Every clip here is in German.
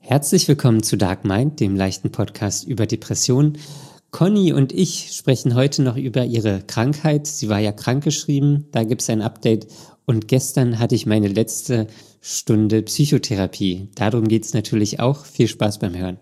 Herzlich willkommen zu Dark Mind, dem leichten Podcast über Depressionen. Conny und ich sprechen heute noch über ihre Krankheit. Sie war ja krankgeschrieben, da gibt es ein Update. Und gestern hatte ich meine letzte Stunde Psychotherapie. Darum geht es natürlich auch. Viel Spaß beim Hören.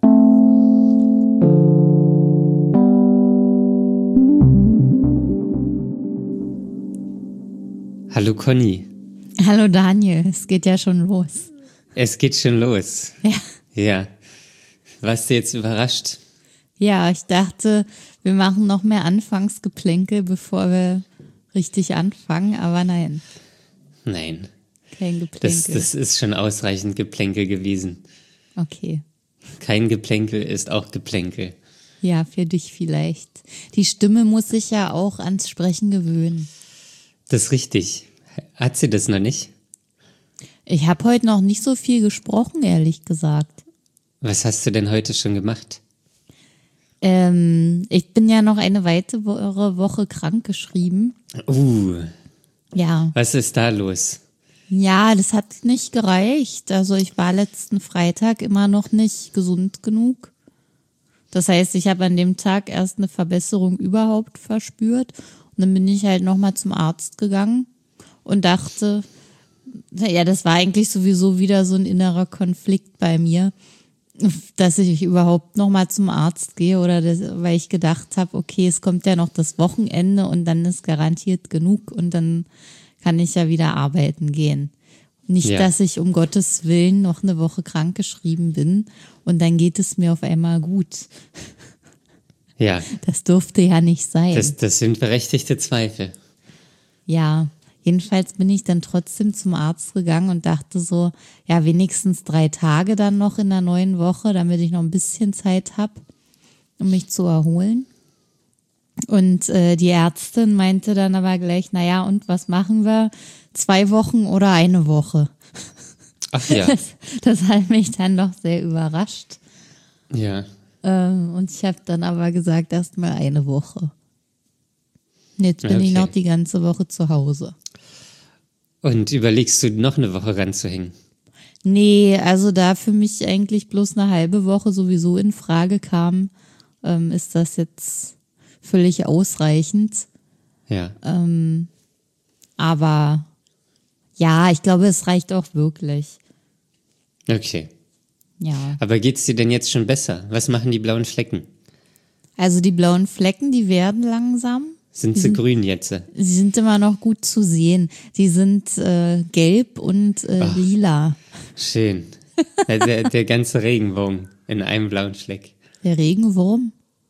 Hallo Conny. Hallo Daniel, es geht ja schon los. Es geht schon los. Ja. Ja. Warst du jetzt überrascht? Ja, ich dachte, wir machen noch mehr Anfangsgeplänkel, bevor wir richtig anfangen, aber nein. Nein. Kein Geplänkel. Das ist schon ausreichend Geplänkel gewesen. Okay. Kein Geplänkel ist auch Geplänkel. Ja, für dich vielleicht. Die Stimme muss sich ja auch ans Sprechen gewöhnen. Das ist richtig. Hat sie das noch nicht? Ich habe heute noch nicht so viel gesprochen, ehrlich gesagt. Was hast du denn heute schon gemacht? Ich bin ja noch eine weitere Woche krankgeschrieben. Ja. Was ist da los? Ja, das hat nicht gereicht. Also ich war letzten Freitag immer noch nicht gesund genug. Das heißt, ich habe an dem Tag erst eine Verbesserung überhaupt verspürt. Und dann bin ich halt nochmal zum Arzt gegangen und dachte, ja, das war eigentlich sowieso wieder so ein innerer Konflikt bei mir, dass ich überhaupt nochmal zum Arzt gehe weil ich gedacht habe, okay, es kommt ja noch das Wochenende und dann ist garantiert genug und dann kann ich ja wieder arbeiten gehen. Nicht, dass ich um Gottes Willen noch eine Woche krankgeschrieben bin und dann geht es mir auf einmal gut. Ja. Das durfte ja nicht sein. Das sind berechtigte Zweifel. Ja, jedenfalls bin ich dann trotzdem zum Arzt gegangen und dachte so, ja, wenigstens 3 Tage dann noch in der neuen Woche, damit ich noch ein bisschen Zeit habe, um mich zu erholen. Und die Ärztin meinte dann aber gleich, naja, und was machen wir? 2 Wochen oder 1 Woche? Ach ja. Das hat mich dann doch sehr überrascht. Ja. Und ich habe dann aber gesagt, erst mal 1 Woche. Jetzt bin ich noch die ganze Woche zu Hause. Und überlegst du, noch eine Woche ranzuhängen? Nee, also da für mich eigentlich bloß eine halbe Woche sowieso in Frage kam, ist das jetzt völlig ausreichend. Ja. Aber ja, ich glaube, es reicht auch wirklich. Okay. Ja. Aber geht's dir denn jetzt schon besser? Was machen die blauen Flecken? Also die blauen Flecken, die werden langsam. Sind sie grün jetzt? Sie sind immer noch gut zu sehen. Die sind gelb und lila. Schön. Der ganze Regenwurm in einem blauen Fleck. Der Regenwurm?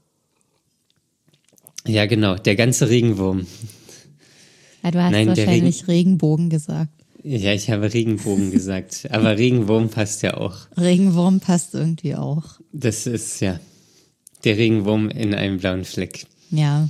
Ja, genau, der ganze Regenwurm. Ja, du hast wahrscheinlich Regenbogen gesagt. Ja, ich habe Regenbogen gesagt. Aber Regenwurm passt ja auch. Regenwurm passt irgendwie auch. Das ist ja der Regenwurm in einem blauen Fleck. Ja.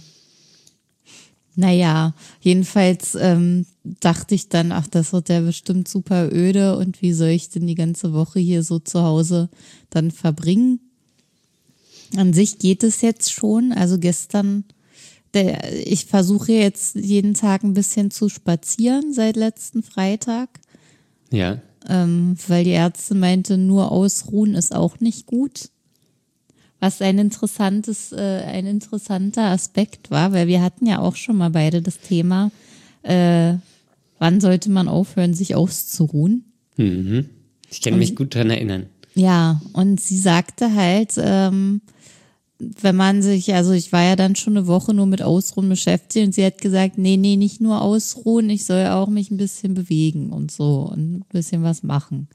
Naja, jedenfalls dachte ich dann, ach, das wird ja bestimmt super öde und wie soll ich denn die ganze Woche hier so zu Hause dann verbringen? An sich geht es jetzt schon, also gestern, ich versuche jetzt jeden Tag ein bisschen zu spazieren seit letzten Freitag. Ja. Weil die Ärztin meinte, nur ausruhen ist auch nicht gut. Was ein interessanter Aspekt war, weil wir hatten ja auch schon mal beide das Thema, wann sollte man aufhören, sich auszuruhen? Mhm. Ich kann mich gut daran erinnern. Ja, und sie sagte halt, wenn man sich, also ich war ja dann schon eine Woche nur mit Ausruhen beschäftigt und sie hat gesagt, nee, nicht nur ausruhen, ich soll auch mich ein bisschen bewegen und so und ein bisschen was machen.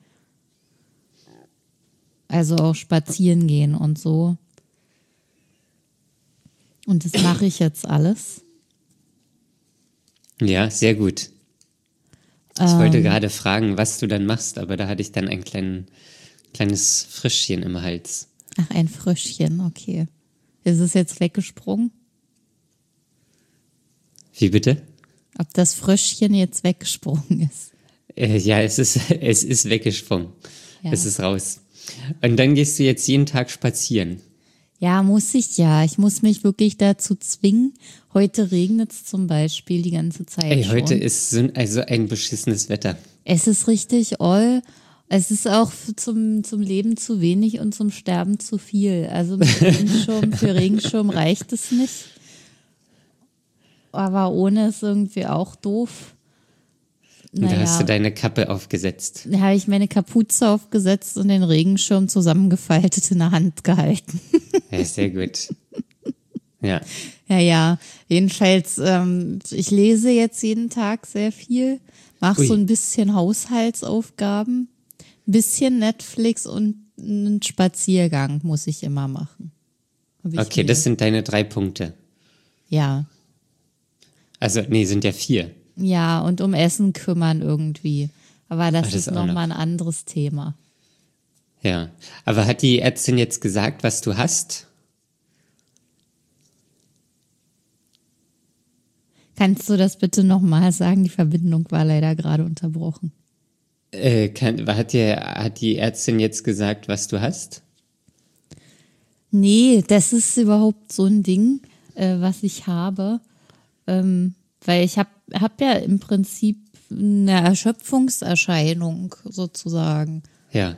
Also auch spazieren gehen und so. Und das mache ich jetzt alles. Ja, sehr gut. Ich wollte gerade fragen, was du dann machst, aber da hatte ich dann ein kleines Frischchen im Hals. Ach, ein Fröschchen, okay. Ist es jetzt weggesprungen? Wie bitte? Ob das Fröschchen jetzt weggesprungen ist? Ja, es ist weggesprungen. Ja. Es ist raus. Und dann gehst du jetzt jeden Tag spazieren. Ja, muss ich ja. Ich muss mich wirklich dazu zwingen. Heute regnet es zum Beispiel die ganze Zeit. Heute ist also ein beschissenes Wetter. Es ist richtig all Es ist auch zum Leben zu wenig und zum Sterben zu viel. Also mit Regenschirm, für Regenschirm reicht es nicht. Aber ohne ist irgendwie auch doof. Da hast du deine Kappe aufgesetzt. Da habe ich meine Kapuze aufgesetzt und den Regenschirm zusammengefaltet in der Hand gehalten. Ja, sehr gut. Ja. Ja. Jedenfalls, ich lese jetzt jeden Tag sehr viel, mache so ein bisschen Haushaltsaufgaben, ein bisschen Netflix und einen Spaziergang muss ich immer machen. Okay, das sind deine 3 Punkte. Ja. Also, nee, sind ja 4. Ja, und um Essen kümmern irgendwie. Aber das ist nochmal ein anderes Thema. Ja, aber hat die Ärztin jetzt gesagt, was du hast? Kannst du das bitte nochmal sagen? Die Verbindung war leider gerade unterbrochen. Hat die Ärztin jetzt gesagt, was du hast? Nee, das ist überhaupt so ein Ding, was ich habe. Weil ich hab ja im Prinzip eine Erschöpfungserscheinung sozusagen. Ja.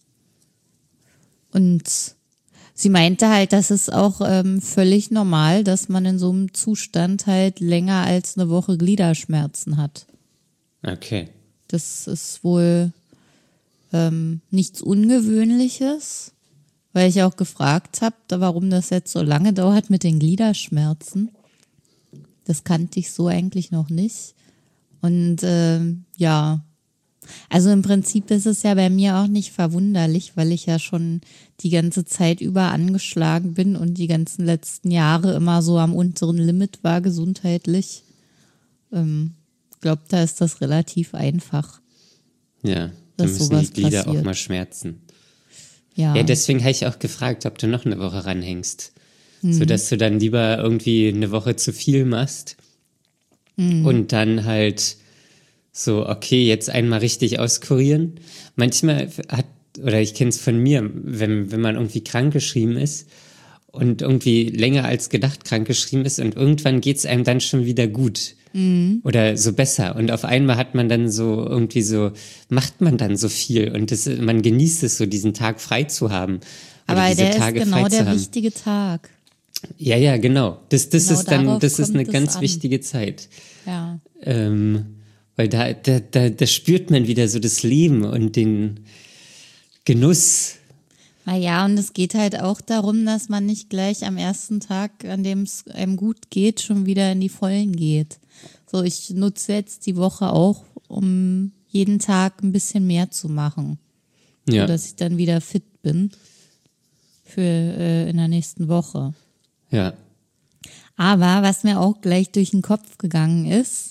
Und sie meinte halt, das ist auch völlig normal, dass man in so einem Zustand halt länger als eine Woche Gliederschmerzen hat. Okay. Das ist wohl nichts Ungewöhnliches, weil ich auch gefragt habe, warum das jetzt so lange dauert mit den Gliederschmerzen. Das kannte ich so eigentlich noch nicht. Und ja, also im Prinzip ist es ja bei mir auch nicht verwunderlich, weil ich ja schon die ganze Zeit über angeschlagen bin und die ganzen letzten Jahre immer so am unteren Limit war gesundheitlich. Ich glaube, da ist das relativ einfach. Ja, da müssen die Glieder passiert. Auch mal schmerzen. Ja, deswegen habe ich auch gefragt, ob du noch eine Woche ranhängst. Sodass du dann lieber irgendwie eine Woche zu viel machst und dann halt so, okay, jetzt einmal richtig auskurieren. Manchmal ich kenne es von mir, wenn man irgendwie krankgeschrieben ist und irgendwie länger als gedacht krankgeschrieben ist und irgendwann geht es einem dann schon wieder gut oder so besser und auf einmal hat man dann so irgendwie so, macht man dann so viel und man genießt es so, diesen Tag frei zu haben. Aber der ist genau der wichtige Tag. Ja, genau. Das ist eine ganz wichtige Zeit. Ja. Weil da spürt man wieder so das Leben und den Genuss. Naja, und es geht halt auch darum, dass man nicht gleich am ersten Tag, an dem es einem gut geht, schon wieder in die Vollen geht. So, ich nutze jetzt die Woche auch, um jeden Tag ein bisschen mehr zu machen. Ja. So, dass ich dann wieder fit bin für in der nächsten Woche. Ja. Aber was mir auch gleich durch den Kopf gegangen ist,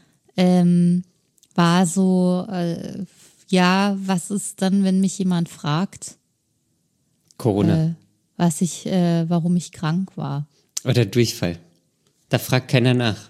war so, was ist dann, wenn mich jemand fragt? Corona. Warum ich krank war. Oder Durchfall. Da fragt keiner nach.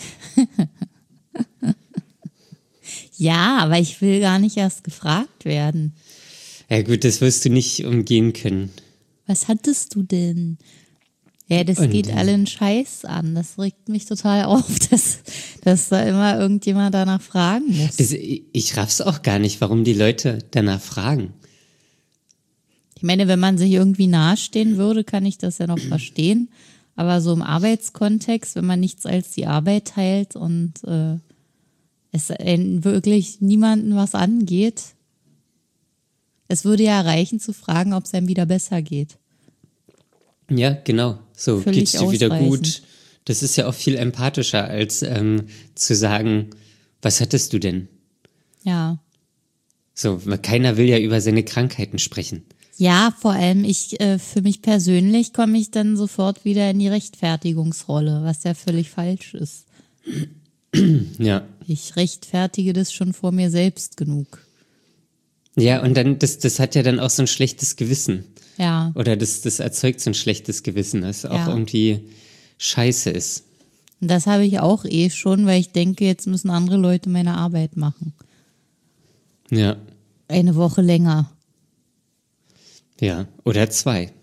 Ja, aber ich will gar nicht erst gefragt werden. Ja gut, das wirst du nicht umgehen können. Was hattest du denn? Ja, das geht allen Scheiß an. Das regt mich total auf, dass da immer irgendjemand danach fragen muss. Ich raff's auch gar nicht, warum die Leute danach fragen. Ich meine, wenn man sich irgendwie nahestehen würde, kann ich das ja noch verstehen. Aber so im Arbeitskontext, wenn man nichts als die Arbeit teilt und es wirklich niemanden was angeht, es würde ja reichen zu fragen, ob es einem wieder besser geht. Ja, genau. So, völlig geht's dir wieder gut? Das ist ja auch viel empathischer, als zu sagen, was hattest du denn? Ja. So, keiner will ja über seine Krankheiten sprechen. Ja, vor allem für mich persönlich komme ich dann sofort wieder in die Rechtfertigungsrolle, was ja völlig falsch ist. Ja. Ich rechtfertige das schon vor mir selbst genug. Ja, und dann, das hat ja dann auch so ein schlechtes Gewissen. Ja. Oder das erzeugt so ein schlechtes Gewissen, das auch irgendwie scheiße ist. Und das habe ich auch schon, weil ich denke, jetzt müssen andere Leute meine Arbeit machen. Ja. Eine Woche länger. Ja, oder 2.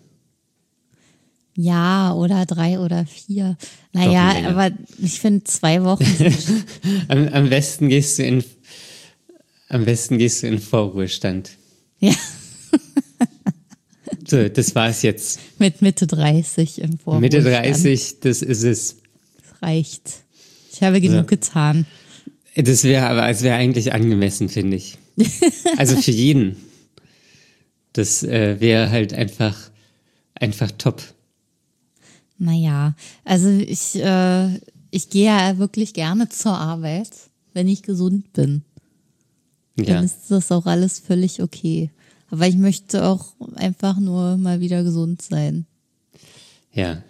Ja, oder 3 oder 4. Naja, aber ich finde 2 Wochen. Am besten gehst du Am besten gehst du in Vorruhestand. Ja, So, das war's jetzt. mit Mitte 30 im Vorruhestand. Mitte 30, das ist es. Das reicht. Ich habe genug getan. Das wäre eigentlich angemessen, finde ich. Also für jeden. Das wäre halt einfach top. Naja, also ich gehe ja wirklich gerne zur Arbeit, wenn ich gesund bin. Ja. Dann ist das auch alles völlig okay. Aber ich möchte auch einfach nur mal wieder gesund sein. Ja.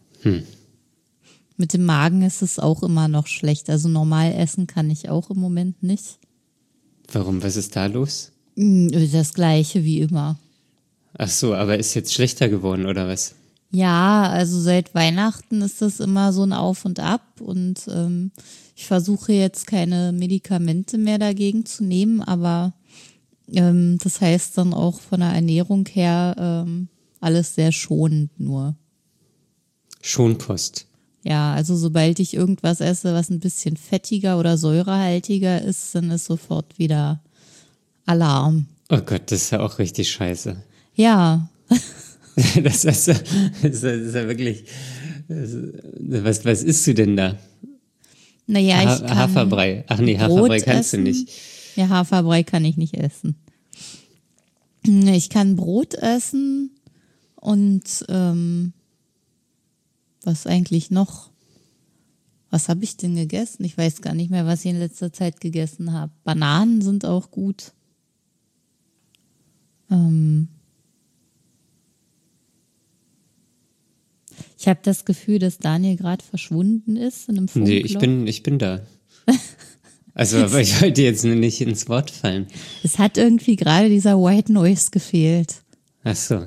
Mit dem Magen ist es auch immer noch schlecht. Also normal essen kann ich auch im Moment nicht. Warum? Was ist da los? Das Gleiche wie immer. Ach so, aber ist jetzt schlechter geworden oder was? Ja, also seit Weihnachten ist das immer so ein Auf und Ab und ich versuche jetzt keine Medikamente mehr dagegen zu nehmen, aber das heißt dann auch von der Ernährung her alles sehr schonend nur. Schonkost. Ja, also sobald ich irgendwas esse, was ein bisschen fettiger oder säurehaltiger ist, dann ist sofort wieder Alarm. Oh Gott, das ist ja auch richtig scheiße. Ja, Das ist ja wirklich. Was isst du denn da? naja, ich kann Haferbrei. Ach nee, Brot Haferbrei kannst du essen. nicht. Ja, Haferbrei kann ich nicht essen. Ich kann Brot essen und was eigentlich noch? Was habe ich denn gegessen? Ich weiß gar nicht mehr, was ich in letzter Zeit gegessen habe. Bananen sind auch gut. Ich habe das Gefühl, dass Daniel gerade verschwunden ist in einem Nee, Funkloch. ich bin da. Also, aber ich wollte jetzt nicht ins Wort fallen. Es hat irgendwie gerade dieser White Noise gefehlt. Ach so.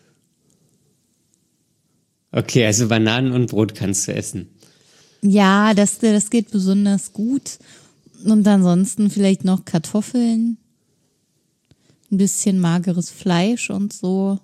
Okay, also Bananen und Brot kannst du essen. Ja, das geht besonders gut. Und ansonsten vielleicht noch Kartoffeln, ein bisschen mageres Fleisch und so.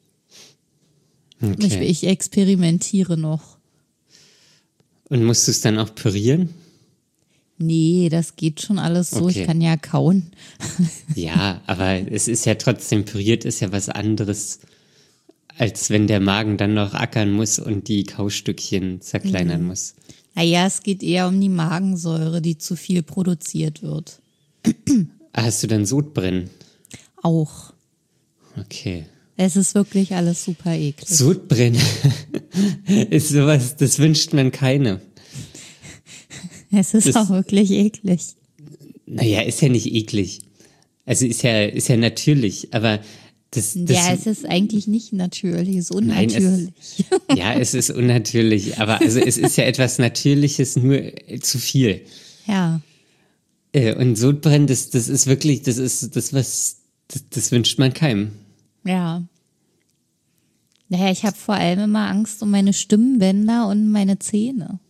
Okay. Ich experimentiere noch. Und musst du es dann auch pürieren? Nee, das geht schon alles so. Okay. Ich kann ja kauen. Ja, aber es ist ja trotzdem, püriert ist ja was anderes, als wenn der Magen dann noch ackern muss und die Kaustückchen zerkleinern muss. Naja, es geht eher um die Magensäure, die zu viel produziert wird. Hast du dann Sodbrennen? Auch. Okay. Es ist wirklich alles super eklig. Sodbrennen ist sowas, das wünscht man keine. Es ist das- auch wirklich eklig. Naja, ist ja nicht eklig. Also ist ja natürlich, aber das Ja, es ist eigentlich nicht natürlich, es ist Nein, unnatürlich. ja, es ist unnatürlich, aber also es ist ja etwas Natürliches, nur zu viel. Ja. Und Sodbrennen, das ist wirklich, das wünscht man keinem. Ja. Naja, ich habe vor allem immer Angst um meine Stimmbänder und meine Zähne.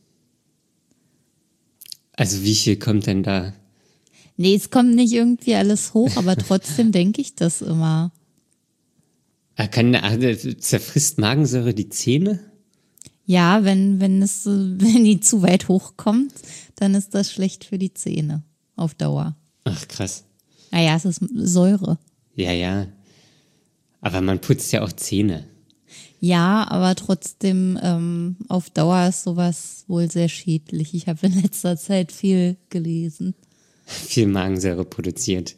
Also wie viel kommt denn da? Nee, es kommt nicht irgendwie alles hoch, aber trotzdem denke ich das immer. Zerfrisst Magensäure die Zähne? Ja, wenn die zu weit hochkommt, dann ist das schlecht für die Zähne auf Dauer. Ach krass. Naja, es ist Säure. Ja. Aber man putzt ja auch Zähne. Ja, aber trotzdem auf Dauer ist sowas wohl sehr schädlich. Ich habe in letzter Zeit viel gelesen. Viel Magensäure produziert.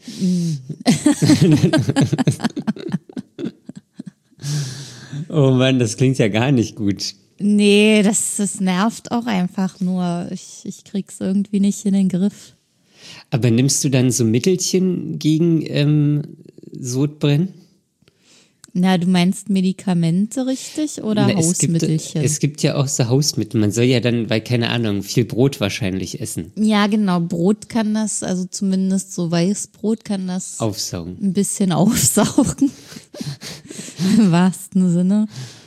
Oh Mann, das klingt ja gar nicht gut. Nee, das nervt auch einfach nur. Ich krieg's irgendwie nicht in den Griff. Aber nimmst du dann so Mittelchen gegen Sodbrennen? Na, du meinst Medikamente, richtig? Oder Na, Hausmittelchen? Es gibt ja auch so Hausmittel. Man soll ja dann, weil, keine Ahnung, viel Brot wahrscheinlich essen. Ja, genau. Brot kann das, also zumindest so Weißbrot kann das Aufsaugen. ein bisschen aufsaugen. Im wahrsten Sinne.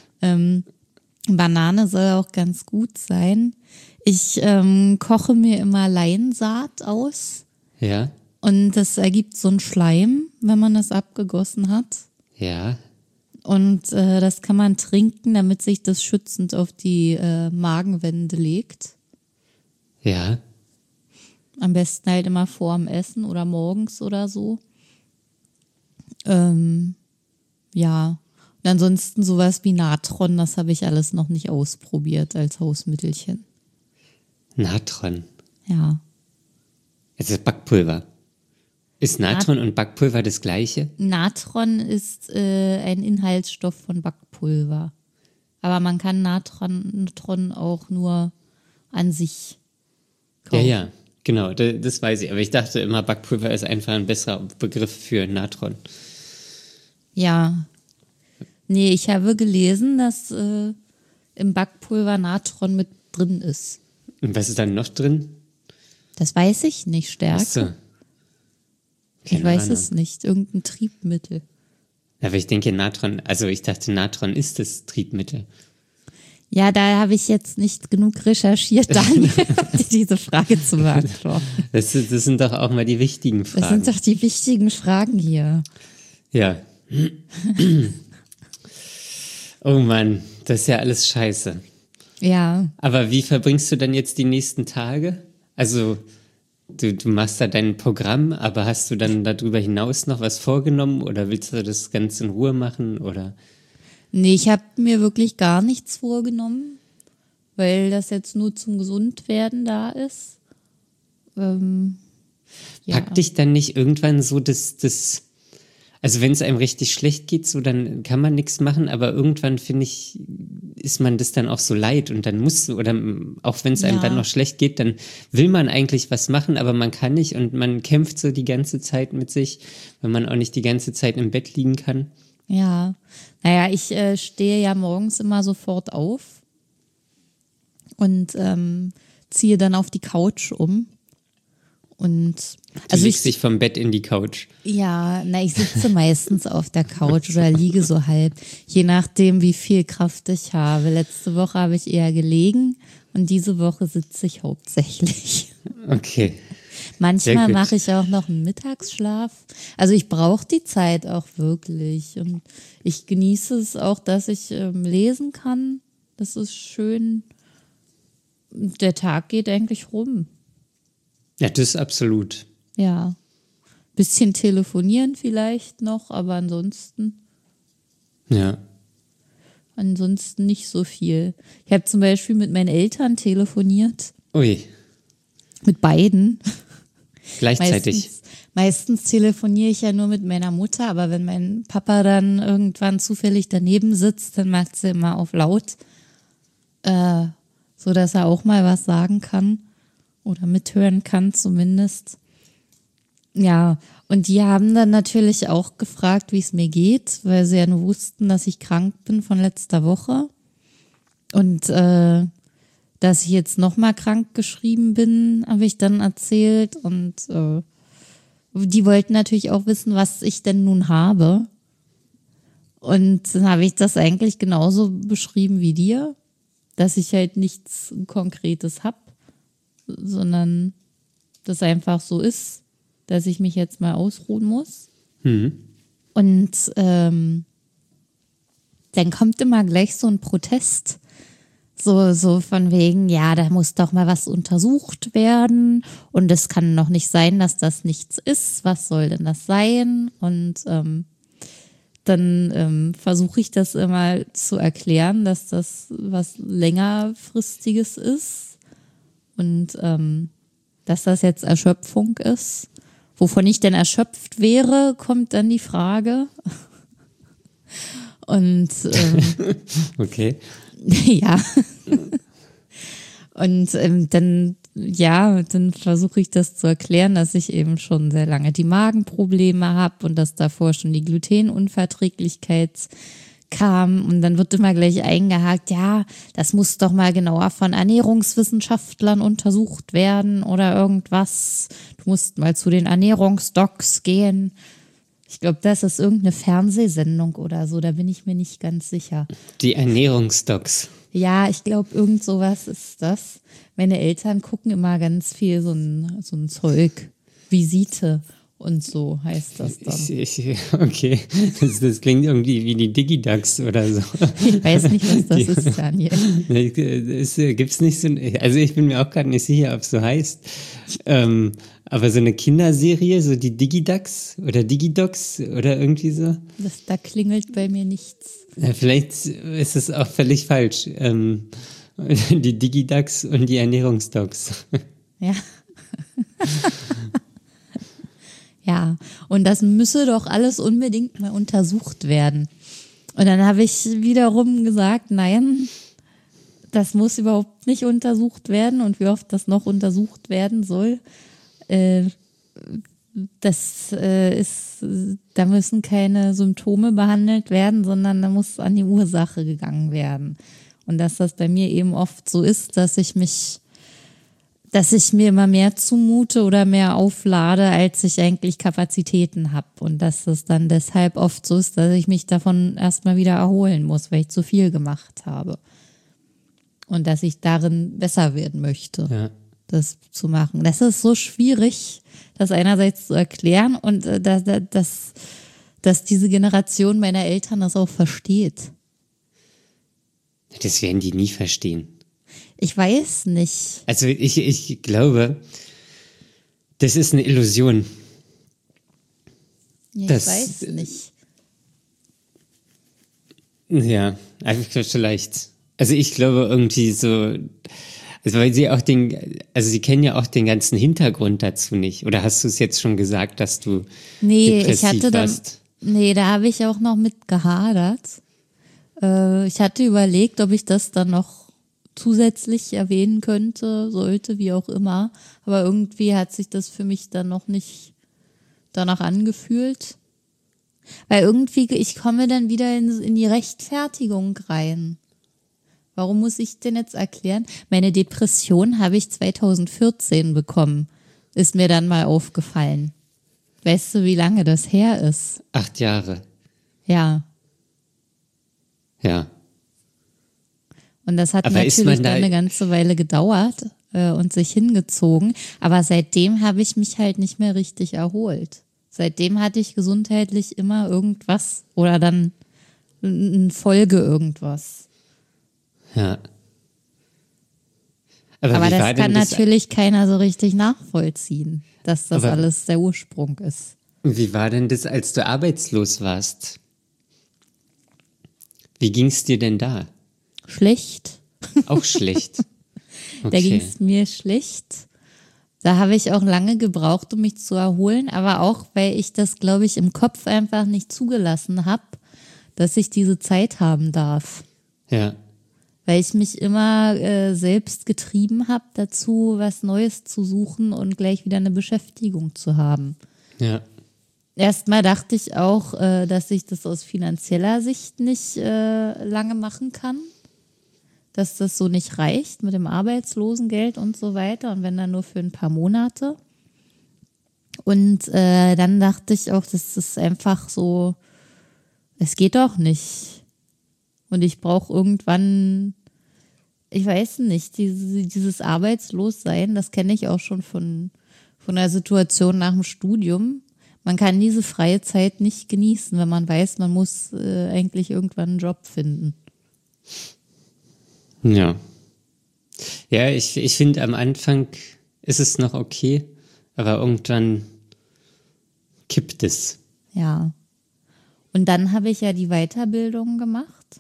Banane soll auch ganz gut sein. Ich koche mir immer Leinsaat aus Ja? und das ergibt so einen Schleim, wenn man das abgegossen hat. Ja. Und das kann man trinken, damit sich das schützend auf die Magenwände legt. Ja. Am besten halt immer vorm Essen oder morgens oder so. Ja. Und ansonsten sowas wie Natron, das habe ich alles noch nicht ausprobiert als Hausmittelchen. Natron. Ja. Also Backpulver. Ist Natron und Backpulver das gleiche? Natron ist ein Inhaltsstoff von Backpulver. Aber man kann Natron auch nur an sich kaufen. Ja, genau, das weiß ich. Aber ich dachte immer, Backpulver ist einfach ein besserer Begriff für Natron. Ja. Nee, ich habe gelesen, dass im Backpulver Natron mit drin ist. Und was ist dann noch drin? Das weiß ich nicht, Stärke. Achso. Ich weiß es nicht. Irgendein Triebmittel. Aber ich denke, ich dachte, Natron ist das Triebmittel. Ja, da habe ich jetzt nicht genug recherchiert, Daniel, um dir diese Frage zu beantworten. Das sind doch auch mal die wichtigen Fragen. Das sind doch die wichtigen Fragen hier. Ja. Oh Mann, das ist ja alles scheiße. Ja. Aber wie verbringst du dann jetzt die nächsten Tage? Also, du machst da dein Programm, aber hast du dann darüber hinaus noch was vorgenommen oder willst du das ganz in Ruhe machen oder? Nee, ich habe mir wirklich gar nichts vorgenommen, weil das jetzt nur zum Gesundwerden da ist. Ja. Packt dich dann nicht irgendwann so also wenn es einem richtig schlecht geht, so dann kann man nichts machen, aber irgendwann finde ich, ist man das dann auch so leid und dann musst du, oder auch wenn es einem dann noch schlecht geht, dann will man eigentlich was machen, aber man kann nicht und man kämpft so die ganze Zeit mit sich, wenn man auch nicht die ganze Zeit im Bett liegen kann. Ja, naja, ich stehe ja morgens immer sofort auf und ziehe dann auf die Couch um. Und Du legst dich vom Bett in die Couch. Ja, ich sitze meistens auf der Couch oder liege so halb, je nachdem, wie viel Kraft ich habe. Letzte Woche habe ich eher gelegen und diese Woche sitze ich hauptsächlich. Okay. Manchmal mache ich auch noch einen Mittagsschlaf. Also ich brauche die Zeit auch wirklich und ich genieße es auch, dass ich lesen kann. Das ist schön. Der Tag geht eigentlich rum. Ja, das ist absolut. Ja. Bisschen telefonieren vielleicht noch, aber ansonsten nicht so viel. Ich habe zum Beispiel mit meinen Eltern telefoniert. Ui. Mit beiden. Gleichzeitig. Meistens telefoniere ich ja nur mit meiner Mutter, aber wenn mein Papa dann irgendwann zufällig daneben sitzt, dann macht sie immer auf laut, so dass er auch mal was sagen kann oder mithören kann zumindest. Ja, und die haben dann natürlich auch gefragt, wie es mir geht, weil sie ja nur wussten, dass ich krank bin von letzter Woche und dass ich jetzt nochmal krank geschrieben bin, habe ich dann erzählt und die wollten natürlich auch wissen, was ich denn nun habe. Und dann habe ich das eigentlich genauso beschrieben wie dir, dass ich halt nichts Konkretes habe, sondern das einfach so ist, dass ich mich jetzt mal ausruhen muss. Und dann kommt immer gleich so ein Protest, so von wegen, ja, da muss doch mal was untersucht werden und es kann noch nicht sein, dass das nichts ist. Was soll denn das sein? Und dann versuche ich das immer zu erklären, dass das was längerfristiges ist und dass das jetzt Erschöpfung ist. Wovon ich denn erschöpft wäre, kommt dann die Frage. Und okay. Ja. Und dann versuche ich das zu erklären, dass ich eben schon sehr lange die Magenprobleme habe und dass davor schon die Glutenunverträglichkeit kam. Und dann wird immer gleich eingehakt, ja, das muss doch mal genauer von Ernährungswissenschaftlern untersucht werden oder irgendwas. Du musst mal zu den Ernährungsdocs gehen. Ich glaube, das ist irgendeine Fernsehsendung oder so, da bin ich mir nicht ganz sicher. Die Ernährungsdocs. Ja, ich glaube, irgend sowas ist das. Meine Eltern gucken immer ganz viel so ein Zeug, Visite. und so heißt das dann. Okay, das klingt irgendwie wie die Digidax oder so. Ich weiß nicht, was das ist, Daniel. Gibt's nicht so, also ich bin mir auch gerade nicht sicher, ob es so heißt. Aber so eine Kinderserie, so die Digidax oder Digidox oder irgendwie so. Da klingelt bei mir nichts. Ja, vielleicht ist es auch völlig falsch. Die Digidax und die Ernährungsdocs. Ja. Ja, und das müsse doch alles unbedingt mal untersucht werden. Und dann habe ich wiederum gesagt, nein, das muss überhaupt nicht untersucht werden und wie oft das noch untersucht werden soll. Da müssen keine Symptome behandelt werden, sondern da muss an die Ursache gegangen werden. Und dass das bei mir eben oft so ist, dass ich mir immer mehr zumute oder mehr auflade, als ich eigentlich Kapazitäten habe. Und dass es dann deshalb oft so ist, dass ich mich davon erstmal wieder erholen muss, weil ich zu viel gemacht habe. Und dass ich darin besser werden möchte, das zu machen. Das ist so schwierig, das einerseits zu erklären und dass diese Generation meiner Eltern das auch versteht. Das werden die nie verstehen. Ich weiß nicht. Also ich glaube, das ist eine Illusion. Ja, ich weiß nicht. Ja, einfach vielleicht. Also ich glaube irgendwie so, also weil sie kennen ja auch den ganzen Hintergrund dazu nicht. Oder hast du es jetzt schon gesagt, dass du depressiv warst? Da habe ich auch noch mit gehadert. Ich hatte überlegt, ob ich das dann noch zusätzlich erwähnen sollte, wie auch immer. Aber irgendwie hat sich das für mich dann noch nicht danach angefühlt. Weil irgendwie, ich komme dann wieder in die Rechtfertigung rein. Warum muss ich denn jetzt erklären? Meine Depression habe ich 2014 bekommen. Ist mir dann mal aufgefallen. Weißt du, wie lange das her ist? 8 Jahre. Ja. Ja. Und das hat aber natürlich dann eine ganze Weile gedauert und sich hingezogen. Aber seitdem habe ich mich halt nicht mehr richtig erholt. Seitdem hatte ich gesundheitlich immer irgendwas oder dann eine Folge irgendwas. Ja. Aber das kann natürlich keiner so richtig nachvollziehen, dass das alles der Ursprung ist. Wie war denn das, als du arbeitslos warst? Wie ging es dir denn da? Schlecht. Auch schlecht. Okay. Da ging es mir schlecht. Da habe ich auch lange gebraucht, um mich zu erholen, aber auch, weil ich das, glaube ich, im Kopf einfach nicht zugelassen habe, dass ich diese Zeit haben darf. Ja. Weil ich mich immer selbst getrieben habe dazu, was Neues zu suchen und gleich wieder eine Beschäftigung zu haben. Ja. Erstmal dachte ich auch, dass ich das aus finanzieller Sicht nicht lange machen kann. Dass das so nicht reicht mit dem Arbeitslosengeld und so weiter und wenn dann nur für ein paar Monate. Und dann dachte ich auch, das ist einfach so, es geht doch nicht. Und ich brauche irgendwann, ich weiß nicht, dieses Arbeitslossein, das kenne ich auch schon von der Situation nach dem Studium. Man kann diese freie Zeit nicht genießen, wenn man weiß, man muss eigentlich irgendwann einen Job finden. Ja. Ja, ich finde, am Anfang ist es noch okay, aber irgendwann kippt es. Ja. Und dann habe ich ja die Weiterbildung gemacht.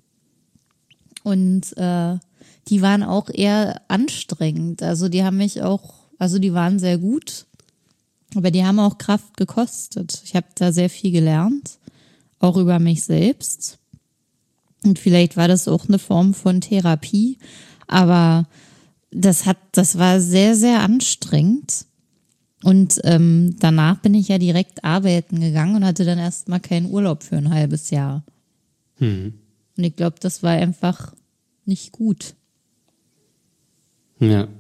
Und die waren auch eher anstrengend. Also die haben mich auch, also die waren sehr gut, aber die haben auch Kraft gekostet. Ich habe da sehr viel gelernt, auch über mich selbst. Und vielleicht war das auch eine Form von Therapie, aber das war sehr, sehr anstrengend. Und danach bin ich ja direkt arbeiten gegangen und hatte dann erstmal keinen Urlaub für ein halbes Jahr. Und ich glaube, das war einfach nicht gut. Ja.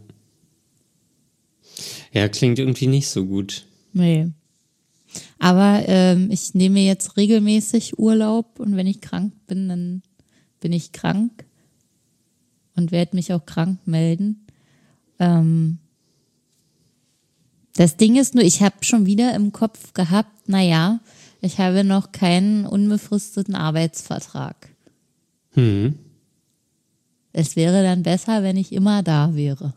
Ja, klingt irgendwie nicht so gut. Nee. Aber ich nehme jetzt regelmäßig Urlaub und wenn ich krank bin, dann bin ich krank und werde mich auch krank melden. Das Ding ist nur, ich habe schon wieder im Kopf gehabt, naja, ich habe noch keinen unbefristeten Arbeitsvertrag. Es wäre dann besser, wenn ich immer da wäre.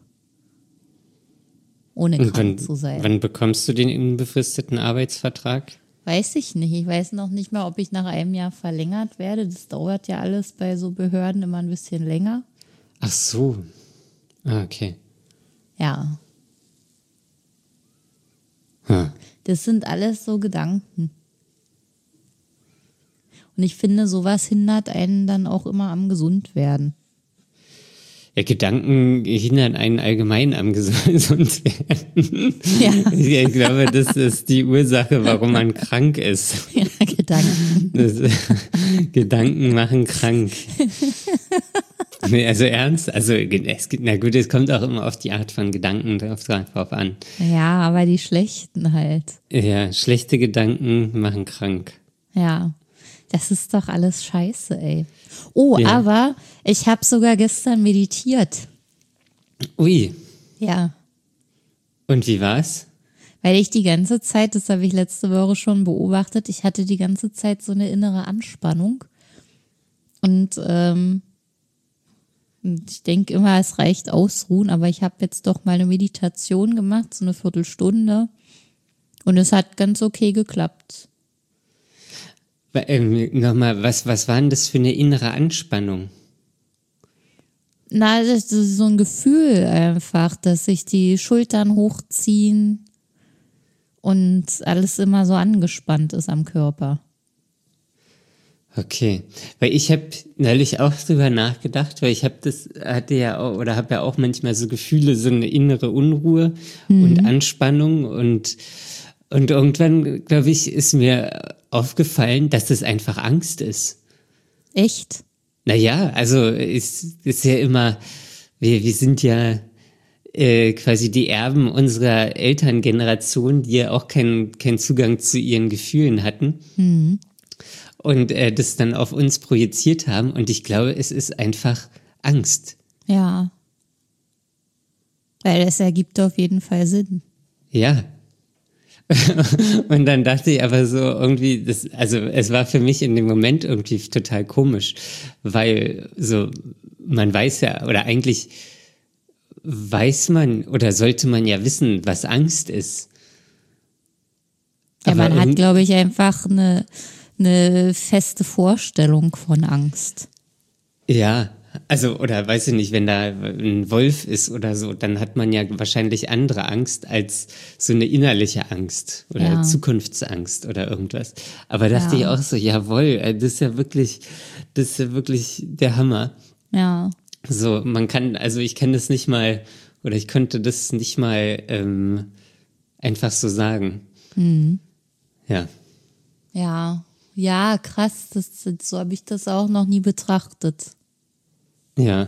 Ohne krank zu sein. Wann bekommst du den unbefristeten Arbeitsvertrag? Weiß ich nicht. Ich weiß noch nicht mal, ob ich nach einem Jahr verlängert werde. Das dauert ja alles bei so Behörden immer ein bisschen länger. Ach so. Ah, okay. Ja. Hm. Das sind alles so Gedanken. Und ich finde, sowas hindert einen dann auch immer am Gesundwerden. Ja, Gedanken hindern einen allgemein am Gesundwerden. Ja. Ich glaube, das ist die Ursache, warum man krank ist. Ja, Gedanken. Gedanken machen krank. Nee, also ernst, also na gut, es kommt auch immer auf die Art von Gedanken drauf an. Ja, aber die schlechten halt. Ja, schlechte Gedanken machen krank. Ja, das ist doch alles scheiße, ey. Oh, Ja. aber ich habe sogar gestern meditiert. Ui, Ja, und wie war's? weil ich die ganze Zeit, das habe ich letzte Woche schon beobachtet, ich hatte die ganze Zeit so eine innere Anspannung. Und ich denke immer, es reicht ausruhen, aber ich habe jetzt doch mal eine Meditation gemacht, so eine Viertelstunde. Und es hat ganz okay geklappt. Nochmal, was war denn das für eine innere Anspannung? Na, das ist so ein Gefühl einfach, dass sich die Schultern hochziehen und alles immer so angespannt ist am Körper. Okay, weil ich habe neulich auch drüber nachgedacht, weil ich habe ja auch manchmal so Gefühle, so eine innere Unruhe und Anspannung und irgendwann, glaube ich, ist mir aufgefallen, dass das einfach Angst ist. Echt? Naja, also ist ja immer, wir sind ja quasi die Erben unserer Elterngeneration, die ja auch keinen Zugang zu ihren Gefühlen hatten. Und das dann auf uns projiziert haben. Und ich glaube, es ist einfach Angst. Ja. Weil es ergibt auf jeden Fall Sinn. Ja. Und dann dachte ich aber so irgendwie, also es war für mich in dem Moment irgendwie total komisch, weil so, man weiß ja, oder eigentlich weiß man oder sollte man ja wissen, was Angst ist. Ja, Aber man hat, glaube ich, einfach eine feste Vorstellung von Angst. Ja, also, oder weiß ich nicht, wenn da ein Wolf ist oder so, dann hat man ja wahrscheinlich andere Angst als so eine innerliche Angst oder Ja. Zukunftsangst oder irgendwas. Aber dachte ich auch so, jawohl, das ist ja wirklich der Hammer. Ja. So, also ich kann das nicht mal, oder ich könnte das nicht mal einfach so sagen. Ja. Ja. Ja, krass. So habe ich das auch noch nie betrachtet. Ja.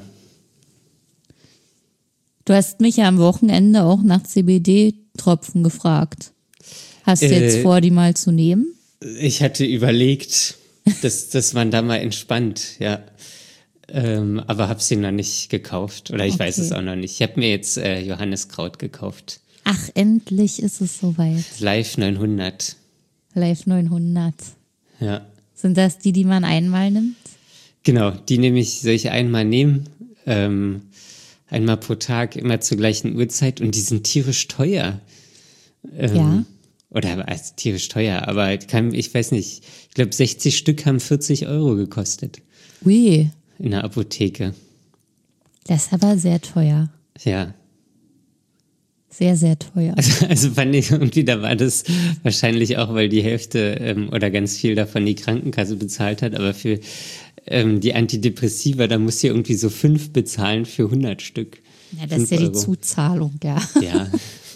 Du hast mich ja am Wochenende auch nach CBD-Tropfen gefragt. Hast du jetzt vor, die mal zu nehmen? Ich hatte überlegt, dass man da mal entspannt, ja. Aber habe sie noch nicht gekauft. Oder ich weiß es auch noch nicht. Ich habe mir jetzt Johanniskraut gekauft. Ach, endlich ist es soweit. Live 900. Live 900. Ja. Sind das die man einmal nimmt? Genau, soll ich einmal nehmen. Einmal pro Tag, immer zur gleichen Uhrzeit. Und die sind tierisch teuer. Ja. Oder tierisch teuer, aber ich weiß nicht. Ich glaube, 60 Stück haben 40 € gekostet. Ui, In der Apotheke. das ist aber sehr teuer. Ja. Sehr, sehr teuer. Also fand ich irgendwie, da war das wahrscheinlich auch, weil die Hälfte oder ganz viel davon die Krankenkasse bezahlt hat, aber für die Antidepressiva, da muss sie irgendwie so 5 bezahlen für 100 Stück. Ja, das ist ja 5 die €. Zuzahlung, ja. Ja.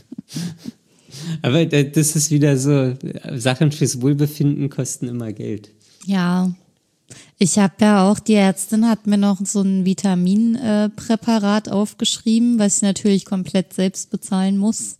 Aber das ist wieder so, Sachen fürs Wohlbefinden kosten immer Geld. Ja. Ich habe ja auch, die Ärztin hat mir noch so ein Vitaminpräparat aufgeschrieben, was ich natürlich komplett selbst bezahlen muss.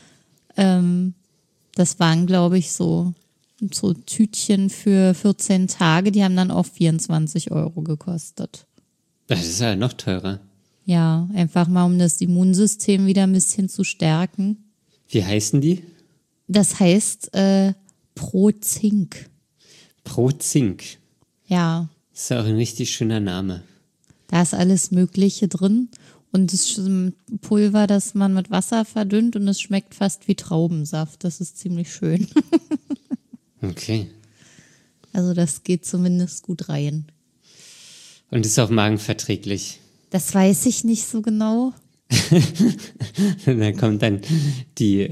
Das waren, glaube ich, so Tütchen für 14 Tage, die haben dann auch 24 € gekostet. Das ist ja noch teurer. Ja, einfach mal, um das Immunsystem wieder ein bisschen zu stärken. Wie heißen die? Das heißt Pro-Zink. Pro-Zink. Ja, Das ist auch ein richtig schöner Name. da ist alles Mögliche drin. Und das ist ein Pulver, das man mit Wasser verdünnt und es schmeckt fast wie Traubensaft. Das ist ziemlich schön. Okay. Also das geht zumindest gut rein. Und ist auch magenverträglich. Das weiß ich nicht so genau. Da kommt dann die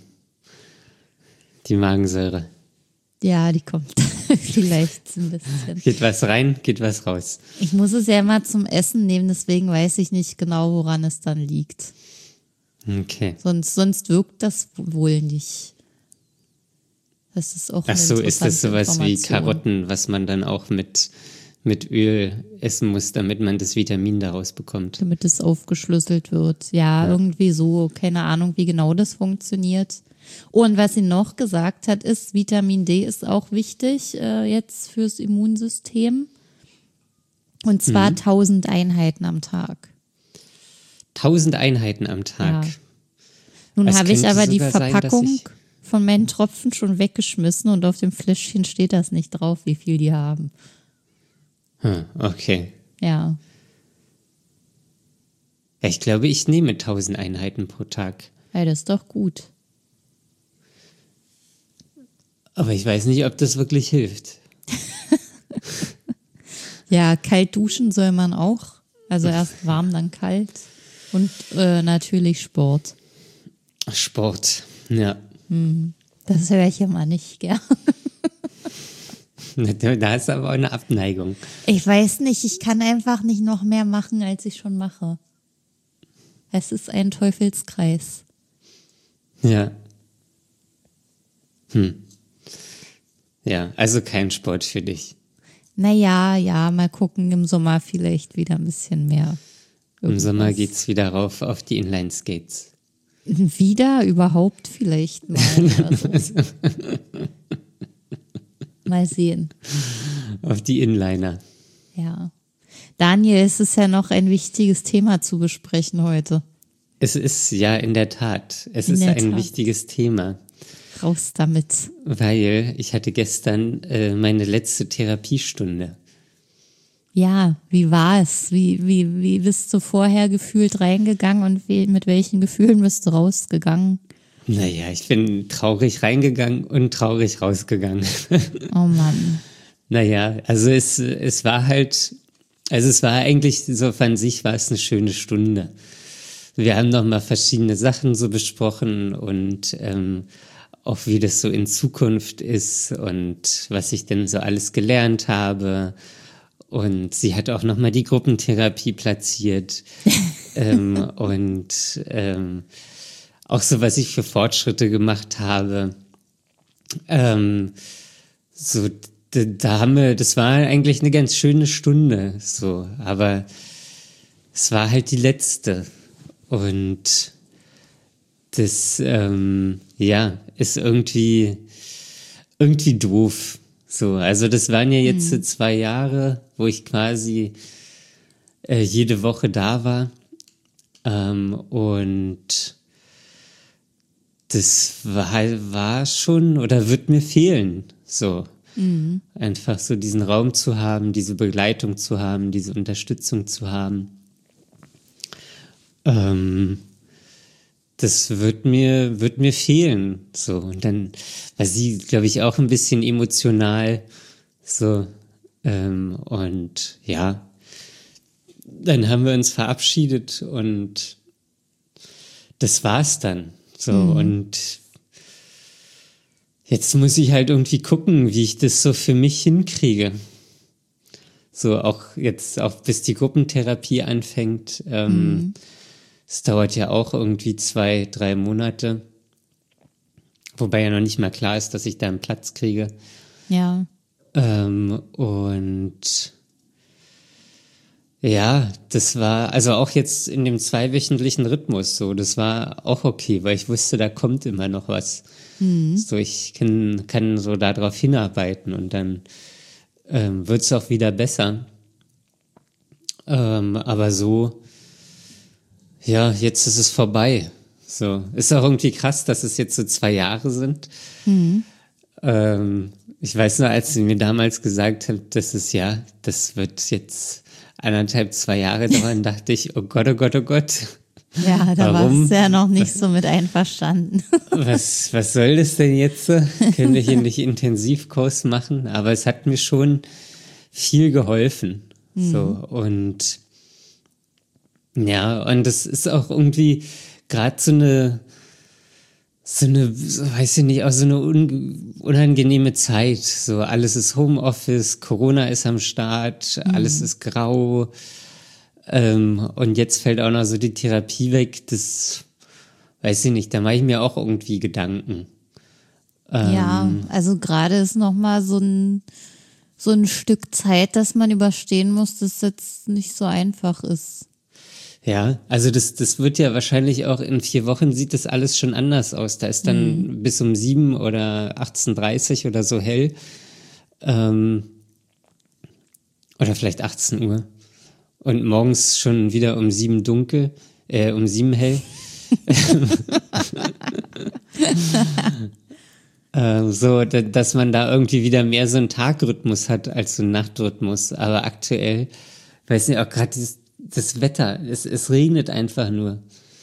Magensäure. Ja, die kommt vielleicht ein bisschen. Geht was rein, geht was raus. Ich muss es ja immer zum Essen nehmen, deswegen weiß ich nicht genau, woran es dann liegt. Okay. Sonst wirkt das wohl nicht. Das ist auch Ach so, eine ist das interessante sowas wie Information. Karotten, was man dann auch mit Öl essen muss, damit man das Vitamin daraus bekommt? Damit es aufgeschlüsselt wird. Ja, irgendwie so. Keine Ahnung, wie genau das funktioniert. Oh, und was sie noch gesagt hat, ist, Vitamin D ist auch wichtig jetzt fürs Immunsystem. Und zwar 1000 Einheiten am Tag. 1000 Einheiten am Tag. Ja. Nun Es habe ich könnte aber die sogar sein, dass Verpackung ich- von meinen Tropfen schon weggeschmissen und auf dem Fläschchen steht das nicht drauf, wie viel die haben. Okay. Ja. Ja, ich glaube, ich nehme 1000 Einheiten pro Tag. Ja, das ist doch gut. Aber ich weiß nicht, ob das wirklich hilft. Ja, kalt duschen soll man auch. Also erst warm, dann kalt. Und natürlich Sport. Sport, ja. Das höre ich immer nicht gern. Da ist aber auch eine Abneigung. Ich weiß nicht, ich kann einfach nicht noch mehr machen, als ich schon mache. Es ist ein Teufelskreis. Ja. Ja, also kein Sport für dich. Naja, ja, mal gucken, im Sommer vielleicht wieder ein bisschen mehr. Im Sommer Irgendwas. geht's wieder rauf auf die Inline-Skates. Wieder überhaupt vielleicht mal. Oder so. Mal sehen. Auf die Inliner. Ja. Daniel, es ist ja noch ein wichtiges Thema zu besprechen heute. Es ist ja in der Tat, es In ist der ein Tat. wichtiges Thema, Raus damit. weil ich hatte gestern meine letzte Therapiestunde. Ja, wie war es? Wie bist du vorher gefühlt reingegangen und mit welchen Gefühlen bist du rausgegangen? Naja, ich bin traurig reingegangen und traurig rausgegangen. Oh Mann. Naja, also es war halt, also es war eigentlich, so an sich war es eine schöne Stunde. Wir haben nochmal verschiedene Sachen so besprochen und auch wie das so in Zukunft ist und was ich denn so alles gelernt habe. Und sie hat auch nochmal die Gruppentherapie platziert und auch so, was ich für Fortschritte gemacht habe. So, das war eigentlich eine ganz schöne Stunde, so, aber es war halt die letzte. Und das, ja, ist irgendwie doof. So, also das waren ja jetzt so 2 Jahre, wo ich quasi jede Woche da war. Und das war schon oder wird mir fehlen. So. Einfach so diesen Raum zu haben, diese Begleitung zu haben, diese Unterstützung zu haben. Das wird mir fehlen. So. Und dann war sie, glaube ich, auch ein bisschen emotional. So. Und ja, dann haben wir uns verabschiedet und das war's dann. So, und jetzt muss ich halt irgendwie gucken, wie ich das so für mich hinkriege. So, auch jetzt, auch bis die Gruppentherapie anfängt. Es dauert ja auch irgendwie 2-3 Monate. Wobei ja noch nicht mal klar ist, dass ich da einen Platz kriege. Ja. Und ja, das war, also auch jetzt in dem 2-wöchentlichen Rhythmus so, das war auch okay, weil ich wusste, da kommt immer noch was. So, ich kann so darauf hinarbeiten und dann wird es auch wieder besser. Aber so, ja, jetzt ist es vorbei. So, ist auch irgendwie krass, dass es jetzt so 2 Jahre sind. Ich weiß nur, als sie mir damals gesagt hat, das wird jetzt 1,5, 2 Jahre dauern, dachte ich, oh Gott, oh Gott, oh Gott. Ja, da Warum? warst du ja noch nicht so mit einverstanden. Was soll das denn jetzt? Können wir hier nicht Intensivkurs machen? Aber es hat mir schon viel geholfen. So, und ja, und das ist auch irgendwie gerade so weiß ich nicht, auch so eine unangenehme Zeit. So, alles ist Homeoffice, Corona ist am Start, alles ist grau. Und jetzt fällt auch noch so die Therapie weg. Das weiß ich nicht, da mache ich mir auch irgendwie Gedanken. Ja, also gerade ist noch mal so ein Stück Zeit, das man überstehen muss, das jetzt nicht so einfach ist. Ja, also das wird ja wahrscheinlich auch in 4 Wochen sieht das alles schon anders aus. Da ist dann bis um 7 oder 18:30 oder so hell. Oder vielleicht 18 Uhr. Und morgens schon wieder um 7 dunkel, um 7 hell. So, dass man da irgendwie wieder mehr so einen Tagrhythmus hat als so einen Nachtrhythmus. Aber aktuell, weiß nicht, auch gerade das Wetter, es regnet einfach nur.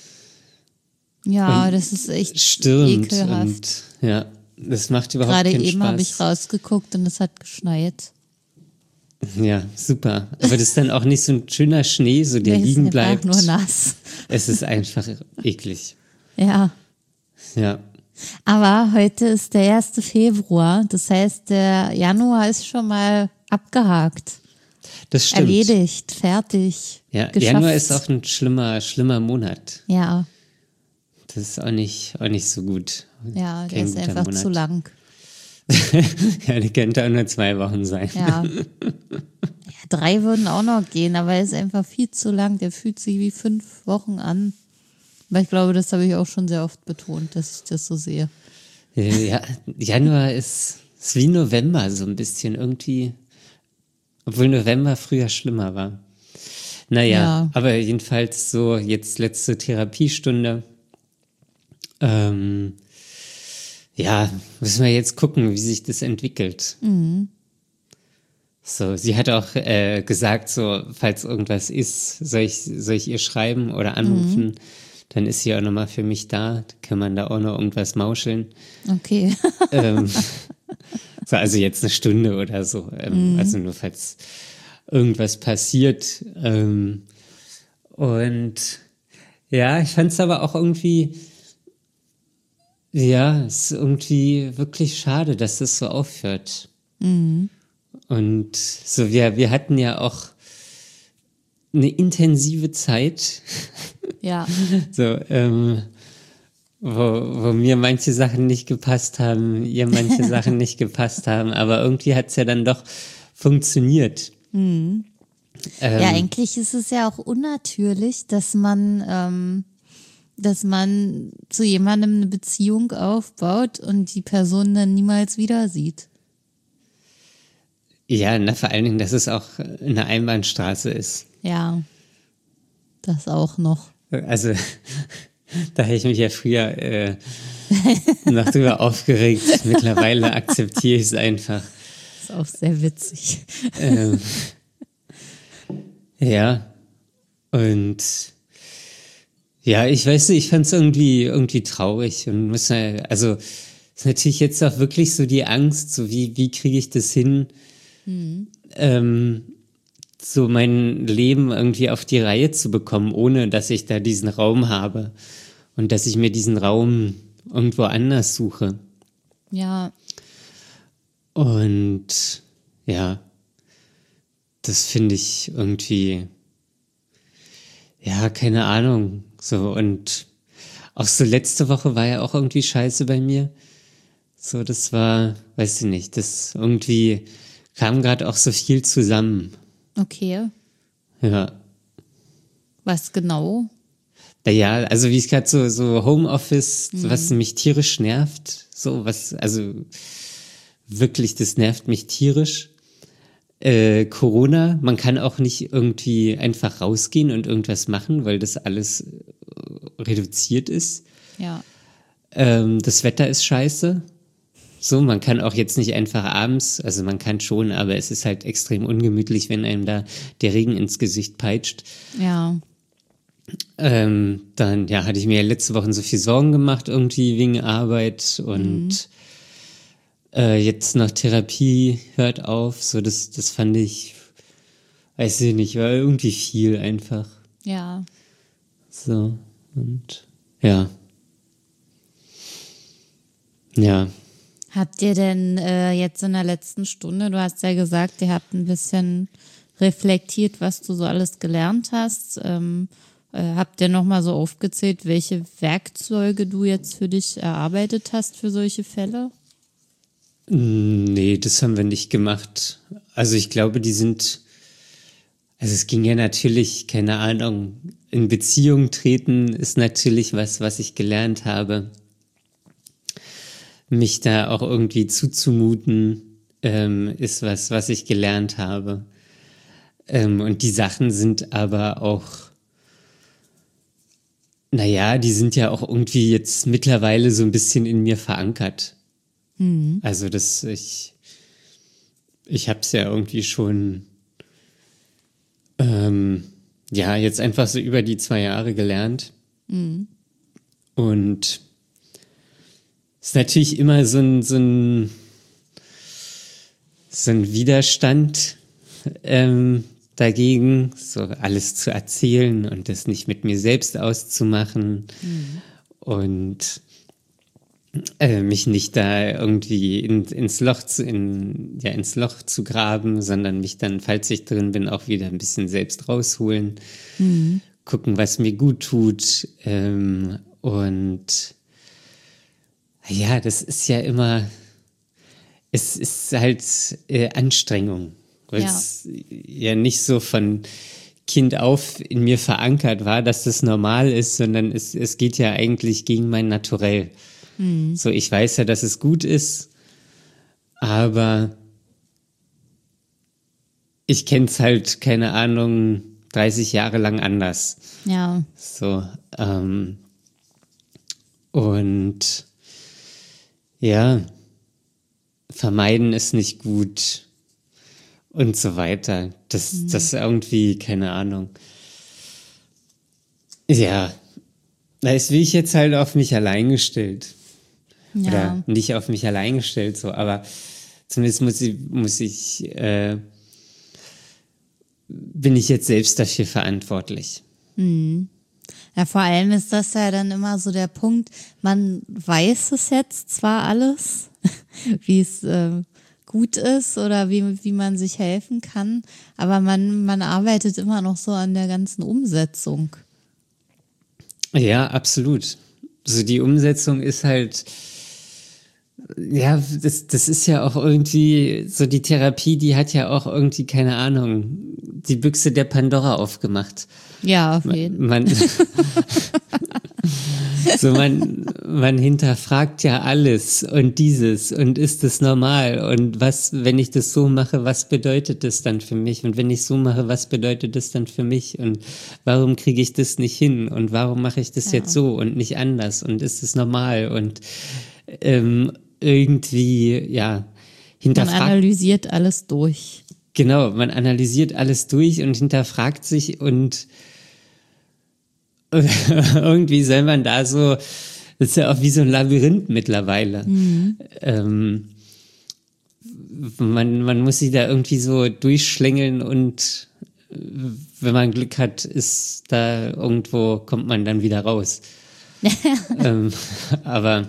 Ja, Und das ist echt stürmt ekelhaft. und ja, das macht überhaupt Gerade keinen eben Spaß. habe ich rausgeguckt und es hat geschneit. Ja, super. Aber das ist dann auch nicht so ein schöner Schnee, so der Nee, es liegen ist einfach bleibt. nur nass. Es ist einfach eklig. Ja. Ja. Aber heute ist der 1. Februar. Das heißt, der Januar ist schon mal abgehakt. Das stimmt. Erledigt, fertig. Ja, geschafft. Januar ist auch ein schlimmer Monat. Ja, Das ist auch nicht so gut. ja, der Kein ist guter einfach Monat. zu lang. Ja, die könnte auch nur 2 Wochen sein. Ja. Ja, 3 würden auch noch gehen, aber er ist einfach viel zu lang. Der fühlt sich wie 5 Wochen an. Aber ich glaube, das habe ich auch schon sehr oft betont, dass ich das so sehe. Ja, Januar ist wie November so ein bisschen irgendwie. Obwohl November früher schlimmer war. Naja, Ja. aber jedenfalls so jetzt letzte Therapiestunde. Ja, müssen wir jetzt gucken, wie sich das entwickelt. So, sie hat auch gesagt, so, falls irgendwas ist, soll ich ihr schreiben oder anrufen, dann ist sie auch nochmal für mich da. Da kann man da auch noch irgendwas mauscheln. Okay. So, also jetzt eine Stunde oder so. Also nur falls irgendwas passiert. Und ja, ich fand es aber auch irgendwie, ja, es ist irgendwie wirklich schade, dass das so aufhört. Und so, wir hatten ja auch eine intensive Zeit, Ja. so, wo mir manche Sachen nicht gepasst haben, ihr manche Sachen nicht gepasst haben, aber irgendwie hat es ja dann doch funktioniert. Ja, eigentlich ist es ja auch unnatürlich, dass man zu jemandem eine Beziehung aufbaut und die Person dann niemals wieder sieht. Ja, vor allen Dingen, dass es auch eine Einbahnstraße ist. Ja, das auch noch. Also, da habe ich mich ja früher noch drüber aufgeregt. Mittlerweile akzeptiere ich es einfach. Ist auch sehr witzig. Ja, und ja, ich weiß nicht, ich fand es irgendwie traurig und also ist natürlich jetzt auch wirklich so die Angst, so wie kriege ich das hin, so mein Leben irgendwie auf die Reihe zu bekommen, ohne dass ich da diesen Raum habe und dass ich mir diesen Raum irgendwo anders suche. Ja, Und ja, das finde ich irgendwie, ja, keine Ahnung, so. Und auch so letzte Woche war ja auch irgendwie scheiße bei mir. So, das war, weiß ich nicht, das irgendwie kam gerade auch so viel zusammen. okay. Ja. Was genau? Naja, also wie es gerade so Homeoffice, was mich tierisch nervt, so was, also wirklich, das nervt mich tierisch. Corona, man kann auch nicht irgendwie einfach rausgehen und irgendwas machen, weil das alles reduziert ist. Ja. Das Wetter ist scheiße. So, man kann auch jetzt nicht einfach abends, also man kann schon, aber es ist halt extrem ungemütlich, wenn einem da der Regen ins Gesicht peitscht. Ja. Dann, ja, hatte ich mir ja letzte Woche so viel Sorgen gemacht irgendwie wegen Arbeit und jetzt noch Therapie hört auf. So, das fand ich, weiß ich nicht, war irgendwie viel einfach. Ja. So, und ja. Ja. Habt ihr denn jetzt in der letzten Stunde, du hast ja gesagt, ihr habt ein bisschen reflektiert, was du so alles gelernt hast. Habt ihr nochmal so aufgezählt, welche Werkzeuge du jetzt für dich erarbeitet hast für solche Fälle? Nee, das haben wir nicht gemacht. Also ich glaube, also es ging ja natürlich, keine Ahnung, in Beziehung treten ist natürlich was ich gelernt habe. Mich da auch irgendwie zuzumuten, ist was ich gelernt habe. Und die Sachen sind aber auch, naja, die sind ja auch irgendwie jetzt mittlerweile so ein bisschen in mir verankert. Also ich habe es ja irgendwie schon, ja, jetzt einfach so über die 2 Jahre gelernt. Und es ist natürlich immer so ein Widerstand dagegen, so alles zu erzählen und das nicht mit mir selbst auszumachen und mich nicht da irgendwie ins Loch zu graben, sondern mich dann, falls ich drin bin, auch wieder ein bisschen selbst rausholen, gucken, was mir gut tut und ja, das ist ja immer, es ist halt Anstrengung, weil es ja nicht so von Kind auf in mir verankert war, dass das normal ist, sondern es geht ja eigentlich gegen mein Naturell. So, ich weiß ja, dass es gut ist, aber ich kenne es halt, keine Ahnung, 30 Jahre lang anders. Ja. So, und ja, vermeiden ist nicht gut und so weiter. Das irgendwie, keine Ahnung. Ja, das will ich jetzt halt auf mich allein gestellt. Ja. Oder nicht auf mich allein gestellt, so, aber zumindest bin ich jetzt selbst dafür verantwortlich. Ja, vor allem ist das ja dann immer so der Punkt, man weiß es jetzt zwar alles, wie es gut ist oder wie man sich helfen kann, aber man arbeitet immer noch so an der ganzen Umsetzung. Ja, absolut. So die Umsetzung ist halt, ja, das ist ja auch irgendwie, so die Therapie, die hat ja auch irgendwie, keine Ahnung, die Büchse der Pandora aufgemacht. Ja, auf jeden Fall. Man hinterfragt ja alles und dieses und ist das normal und was, wenn ich das so mache, was bedeutet das dann für mich und wenn ich so mache, was bedeutet das dann für mich und warum kriege ich das nicht hin und warum mache ich das jetzt so und nicht anders und ist es normal und irgendwie, ja, hinterfragt. Man analysiert alles durch. Genau, man analysiert alles durch und hinterfragt sich und irgendwie soll man da so, das ist ja auch wie so ein Labyrinth mittlerweile. Man muss sich da irgendwie so durchschlängeln und wenn man Glück hat, ist da irgendwo, kommt man dann wieder raus. Aber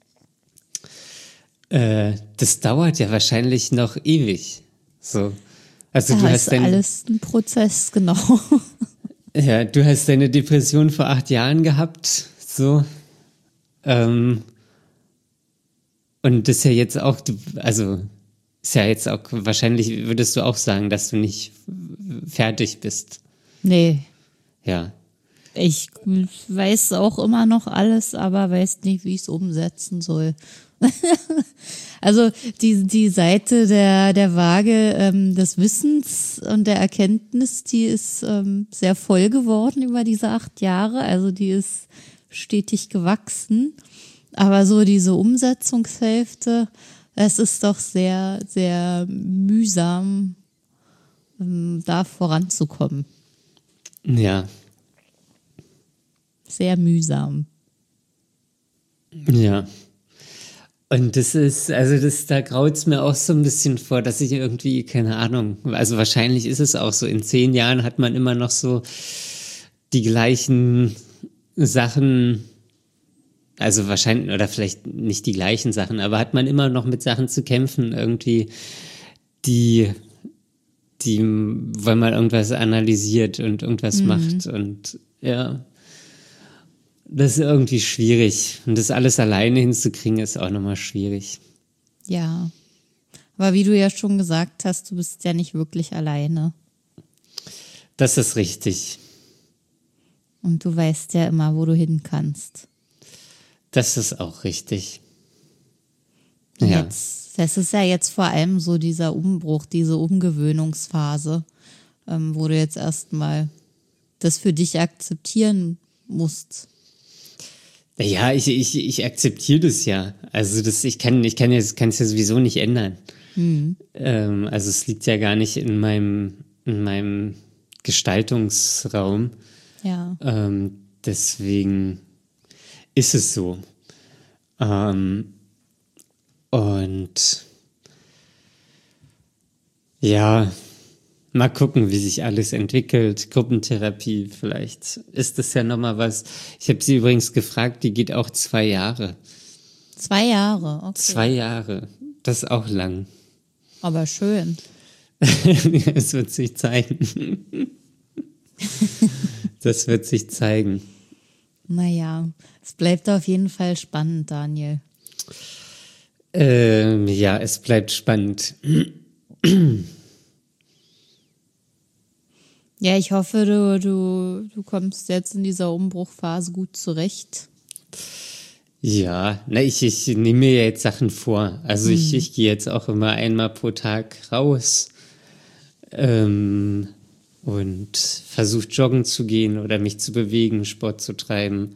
das dauert ja wahrscheinlich noch ewig. So. Also du hast alles ein Prozess, genau. Ja, du hast deine Depression vor 8 Jahren gehabt, so. Und das ist ja jetzt auch, also ist ja jetzt auch, wahrscheinlich würdest du auch sagen, dass du nicht fertig bist. Nee. Ja. Ich weiß auch immer noch alles, aber weiß nicht, wie ich es umsetzen soll. Also die Seite der Waage des Wissens und der Erkenntnis, die ist sehr voll geworden über diese 8 Jahre. Also die ist stetig gewachsen. Aber so diese Umsetzungshälfte, es ist doch sehr, sehr mühsam, da voranzukommen. Ja. Sehr mühsam. Ja. Und da graut's mir auch so ein bisschen vor, dass ich irgendwie, keine Ahnung, also wahrscheinlich ist es auch so, in 10 Jahren hat man immer noch so die gleichen Sachen, also wahrscheinlich, oder vielleicht nicht die gleichen Sachen, aber hat man immer noch mit Sachen zu kämpfen, irgendwie, weil man irgendwas analysiert und irgendwas macht und ja. Das ist irgendwie schwierig. Und das alles alleine hinzukriegen, ist auch nochmal schwierig. Ja. Aber wie du ja schon gesagt hast, du bist ja nicht wirklich alleine. Das ist richtig. Und du weißt ja immer, wo du hin kannst. Das ist auch richtig. Ja. Das ist ja jetzt vor allem so dieser Umbruch, diese Umgewöhnungsphase, wo du jetzt erstmal das für dich akzeptieren musst. Ja, ich akzeptiere das ja. Also ich kann es ja sowieso nicht ändern. Also es liegt ja gar nicht in meinem Gestaltungsraum. Ja. Deswegen ist es so. Und ja, mal gucken, wie sich alles entwickelt. Gruppentherapie, vielleicht ist das ja nochmal was. Ich habe sie übrigens gefragt, die geht auch 2 Jahre. 2 Jahre, okay. 2 Jahre, das ist auch lang. Aber schön. Es wird sich zeigen. Das wird sich zeigen. Naja, es bleibt auf jeden Fall spannend, Daniel. Ja, es bleibt spannend. Ja, ich hoffe, du kommst jetzt in dieser Umbruchphase gut zurecht. Ja, ich nehme mir ja jetzt Sachen vor. Also ich gehe jetzt auch immer einmal pro Tag raus und versuche joggen zu gehen oder mich zu bewegen, Sport zu treiben.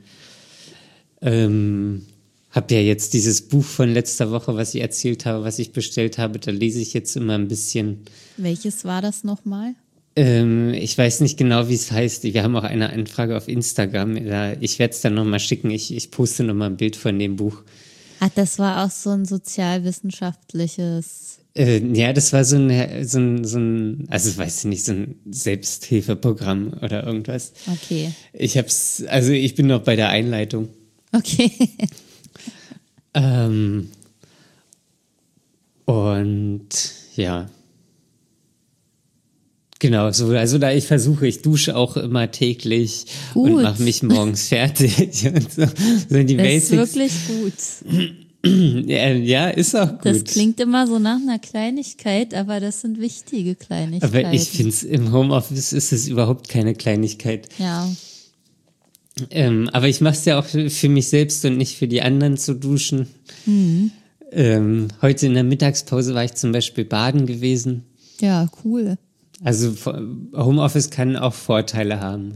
Habe ja jetzt dieses Buch von letzter Woche, was ich erzählt habe, was ich bestellt habe, da lese ich jetzt immer ein bisschen. Welches war das nochmal? Ich weiß nicht genau, wie es heißt. Wir haben auch eine Anfrage auf Instagram. Ich werde es dann nochmal schicken. Ich poste nochmal ein Bild von dem Buch. Ach, das war auch so ein sozialwissenschaftliches. Ja, das war so ein, also weiß ich nicht, so ein Selbsthilfeprogramm oder irgendwas. Okay. Ich bin noch bei der Einleitung. Okay. Und ja. Genau, ich dusche auch immer täglich gut. Und mache mich morgens fertig. Und so. Die das Basics. Ist wirklich gut. Ja, ist auch gut. Das klingt immer so nach einer Kleinigkeit, aber das sind wichtige Kleinigkeiten. Aber ich finde, im Homeoffice ist es überhaupt keine Kleinigkeit. Ja. Aber ich mache es ja auch für mich selbst und nicht für die anderen zu duschen. Heute in der Mittagspause war ich zum Beispiel baden gewesen. Ja, cool. Also Homeoffice kann auch Vorteile haben.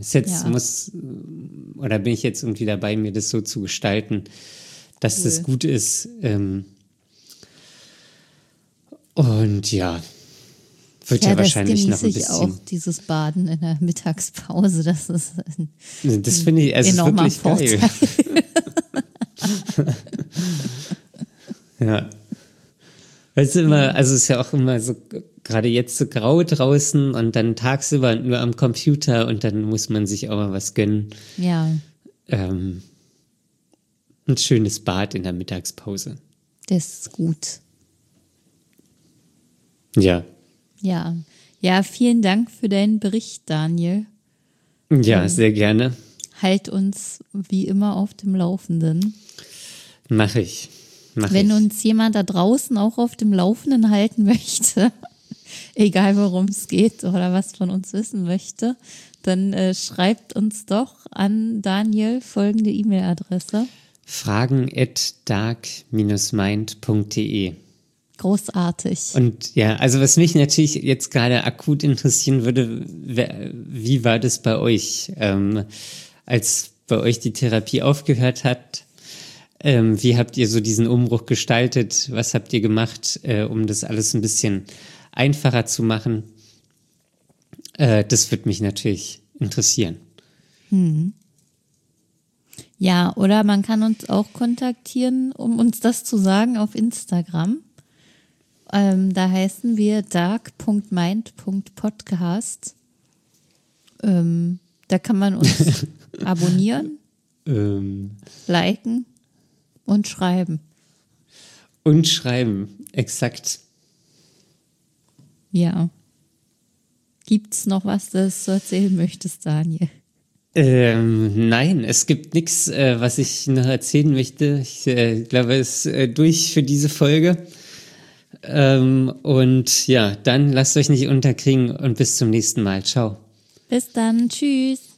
Bin ich jetzt irgendwie dabei, mir das so zu gestalten, dass das gut ist. Und ja, wird ja wahrscheinlich noch ein bisschen. Das genieße ich auch, dieses Baden in der Mittagspause. Das ist das finde ich, es ist wirklich Vorteil. Geil. Ja. Weißt du immer, also es ist ja auch immer so, gerade jetzt so grau draußen und dann tagsüber nur am Computer und dann muss man sich auch mal was gönnen. Ja. Ein schönes Bad in der Mittagspause. Das ist gut. Ja. Ja. Ja, vielen Dank für deinen Bericht, Daniel. Ja, sehr gerne. Halt uns wie immer auf dem Laufenden. Mach ich. Wenn uns jemand da draußen auch auf dem Laufenden halten möchte, egal worum es geht oder was von uns wissen möchte, dann schreibt uns doch an Daniel folgende E-Mail-Adresse. fragen@dark-mind.de. Großartig. Und ja, also was mich natürlich jetzt gerade akut interessieren würde, wie war das bei euch, als bei euch die Therapie aufgehört hat. Wie habt ihr so diesen Umbruch gestaltet? Was habt ihr gemacht, um das alles ein bisschen einfacher zu machen? Das würde mich natürlich interessieren. Ja, oder man kann uns auch kontaktieren, um uns das zu sagen auf Instagram. Da heißen wir dark.mind.podcast. Da kann man uns abonnieren, liken und schreiben. Und schreiben, exakt. Ja. Gibt's noch was, das du erzählen möchtest, Daniel? Nein, es gibt nichts, was ich noch erzählen möchte. Ich glaube, es ist durch für diese Folge. Und ja, dann lasst euch nicht unterkriegen und bis zum nächsten Mal. Ciao. Bis dann. Tschüss.